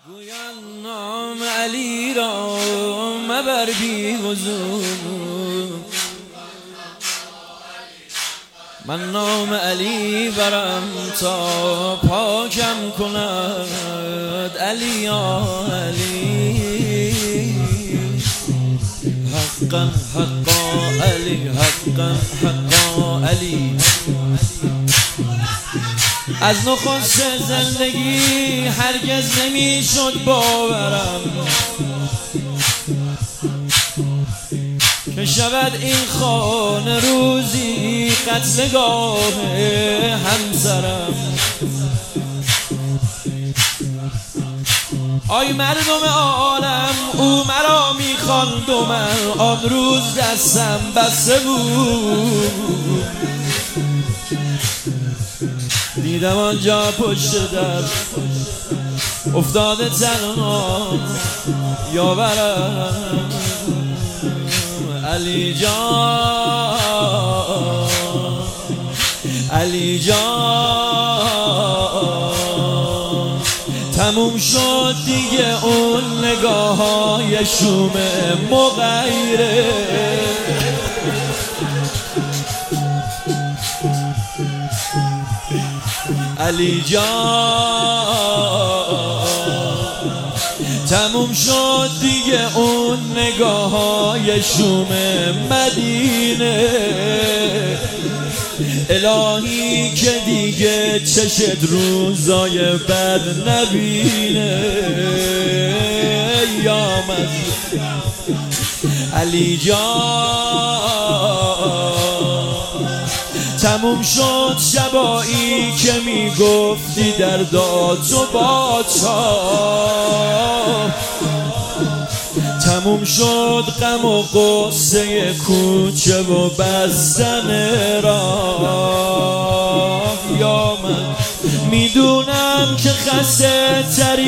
گویان نام علی را مبر بی حضور، من نام علی برم تا پاکم کند علی یا علی. حقا حقا علی، حقا حقا علی. از نخست زندگی هرگز نمیشد باورم که شود این خانه روزی قتلگاه همسرم. آی مردم عالم، او مرا میخواند و من آن روز دستم بسته بود. دیدم آنجا پشت در افتاده تنها یاورم علی جان، علی جان. تموم شد دیگه اون نگاه های شوم مغیره، علی جان. تموم شد دیگه اون نگاه های شوم مدینه، الهی که دیگه چشد روزای بد نبینه. یا من علی جان. تموم شد شبایی که میگفتی در داد و بادشاه، تموم شد غم و غصه کوچه و بستن راه. یا من میدونم که خسته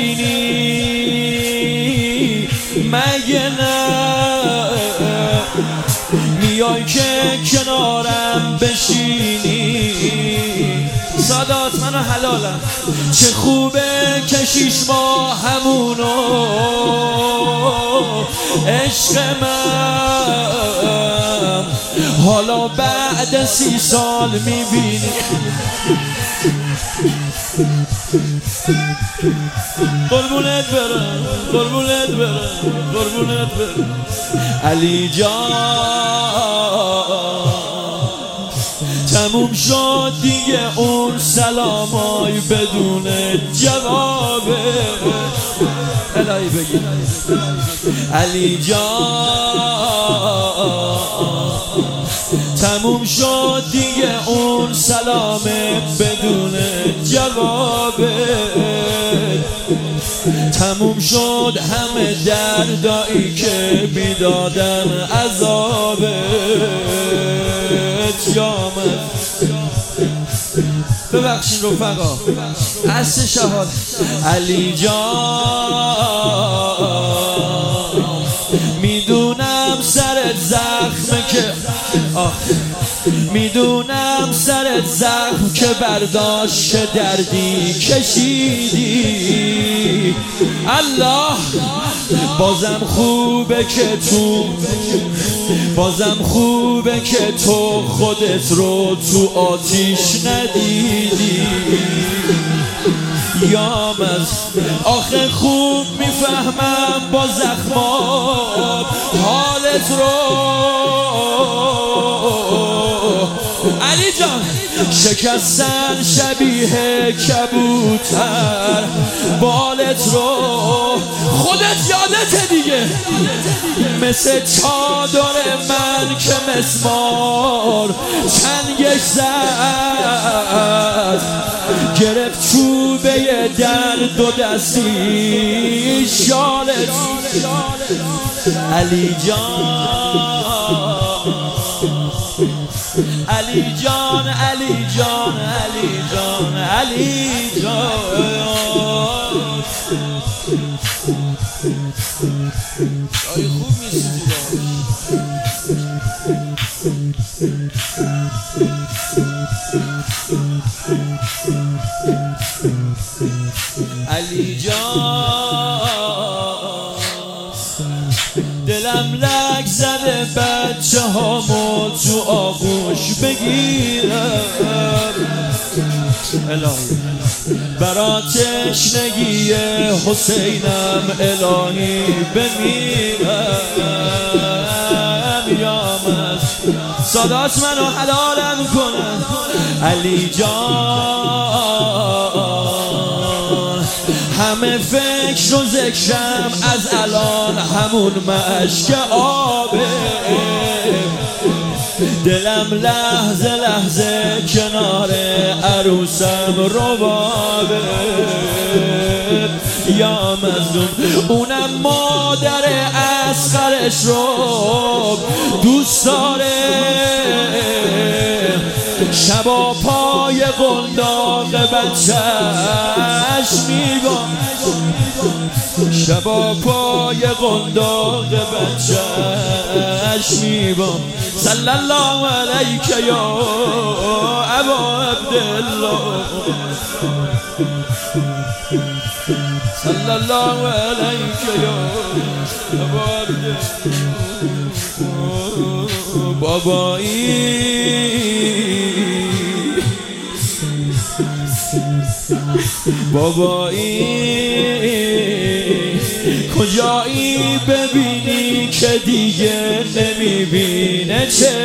ترینی، مگه نه میای که کنارم بشینی. سادات منو حلالم، چه خوبه کشیش ما همونو عشق من، حالا بعد 30 سال میبینی. قربونت برم، قربونت برم، قربونت برم علی جان. تموم شد دیگه اون سلامای بدون جوابه، الهی بگی علی جان. تموم شد دیگه اون سلامه بدون جوابه، تموم شد همه دردایی که میدادن عذابت. یا من ببخشین رفقا، عصر شهادت علی جان. میدونم سرت زخمه که میدونم سرت زخم که برداشت دردی کشیدی. الله بازم خوبه که بازم خوبه که تو خودت رو تو آتیش ندیدی. یا من آخه خوب میفهمم با زخمات حالت رو علی جان. شکستن شبیه کبوتر بالت رو، خودت یادته دیگه، مثل چادر من که مسمار چنگش زد، گرفت چوبه در 2 دستی شالت علی جان، علی جان، علی جان، علی جان، علی جان. جای خوب نیستی علی جان، دلم لک زده بچه هامو تو آغوش بگیرم الهی، برا تشنگی حسینم الهی بمیرم. یا من صدات منو حلالم کنن علی جان، همه فکر و ذکرم از الان همون مشک آبه، دلم لحظه لحظه کنار عروسم ربابه. یا مظلوم اونم مادر اصغرش رو دوست داره، شبا پای قنداق بچهش میبام، شبا پای قنداق بچهش میبام. صلی الله علیک یا ابا عبدالله، صلی الله علیک یا ابا عبدالله. بابایی بابایی کجایی ببینی که دیگه نمیبینه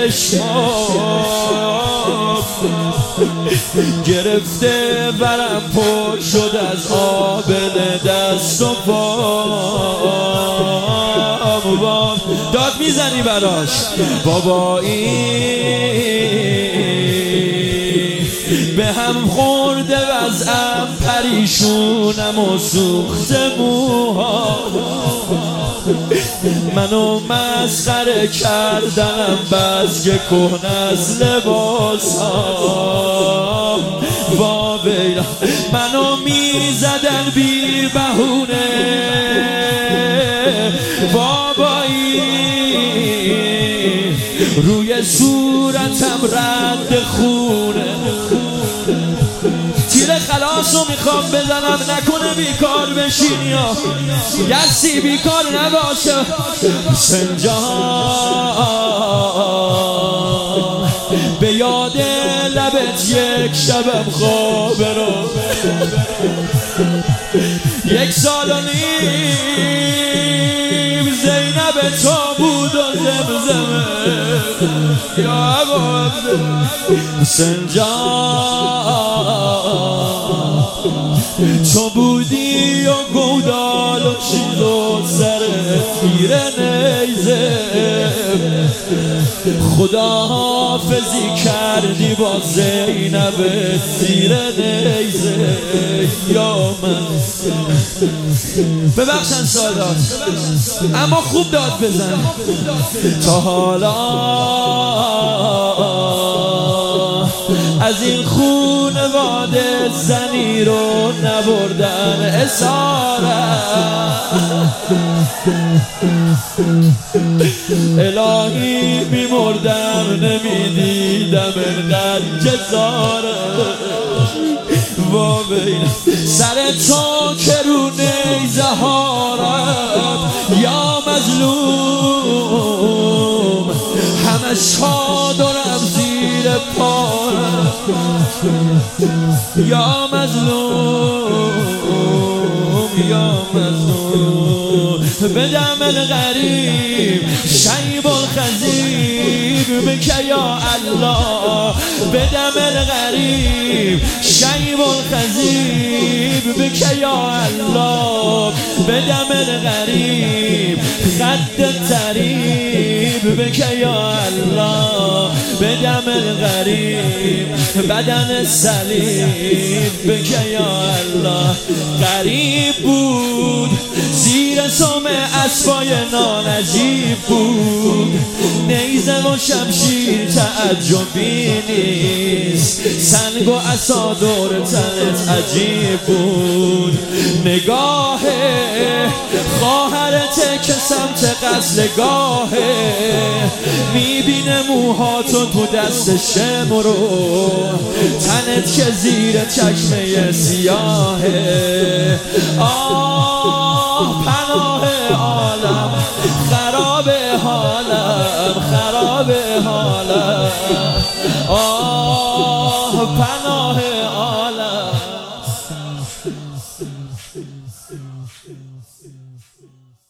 چشمام، گرفته برم پر شد از آبله دست و پام. داد میزنی براش بابایی، به هم خورده وضعم پریشونم و سوخته موها، منو مسخره کردنم بس که کهنه از لباسام. وا ویلا منو میزدن بی بهونه بابایی، روی صورتم رد خونه، تیر خلاصو میخوام بزنم نکنه بیکار بشینی یا یسی بیکار نباشه. حسین جان به یاد لبت یک شبم خوابه رو، یک سال و نیم زینب تا بود و زمزمه. یا ابا حسین جان تو بودی و گودال و چیز و سر تیر نیزه، خدا حافظی کردی با زینب تیر نیزه. یا من ببخشن سادات اما خوب داد بزن، تا حالا از این خونواده زنی رو نبردن اسارت. الهی میمردم نمیدیدم انقدر جسارت. سر تو که رو نیزه هارت یا مظلوم، همه شادرم زیر پارت. یا مظلوم یا مظلوم بدم الغریب شیب الخزیب بک یا الله، بدم الغریب شیب الخزیب بک یا الله، بدم الغریب خد طریب بک یا الله، بدم الغریب بدن صلیب بک یا الله. غریب بود زیر سم اسبای نانجیب بود، نیزه و شمشیر تعجبی نیست، سنگ و عصا دور تنت عجیب بود. نگاه خواهرته که سمت قتلگاهه، میبینه موهاتو تو دست شمرو، تنت که زیر چشمه سیاهه. آه پناه عالم، خراب حالم، خراب حالم. آه پناه عالم.